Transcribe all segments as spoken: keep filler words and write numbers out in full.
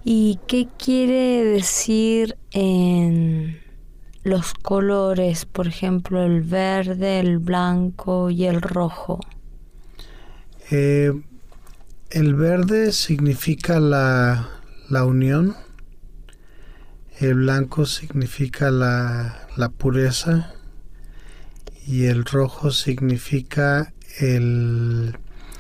¿Y qué quiere decir en los colores, por ejemplo, el verde, el blanco y el rojo? Eh, el verde significa la, la unión, el blanco significa la, la pureza y el rojo significa el,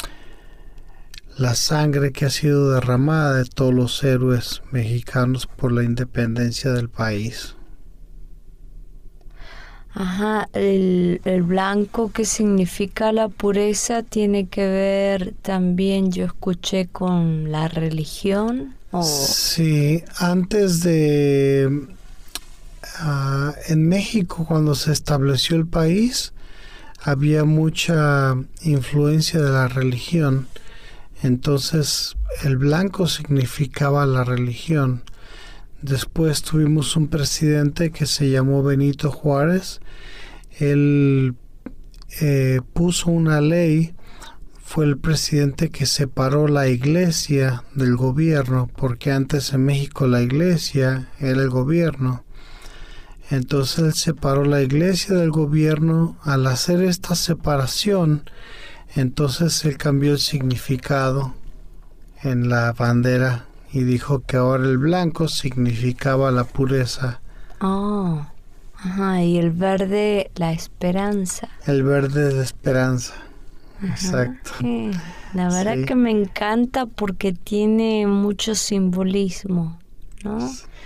la sangre que ha sido derramada de todos los héroes mexicanos por la independencia del país. Ajá, el, el blanco que significa la pureza tiene que ver también, yo escuché, con la religión. ¿O? Sí, antes de... Uh, en México, cuando se estableció el país, había mucha influencia de la religión. Entonces, el blanco significaba la religión. Después tuvimos un presidente que se llamó Benito Juárez. Él eh, puso una ley, fue el presidente que separó la iglesia del gobierno, porque antes en México la iglesia era el gobierno. Entonces él separó la iglesia del gobierno. Al hacer esta separación, entonces él cambió el significado en la bandera y dijo que ahora el blanco significaba la pureza. Oh, ajá, y el verde, la esperanza. El verde de esperanza. Ajá. Exacto. Eh, la verdad Sí. que me encanta porque tiene mucho simbolismo, ¿no?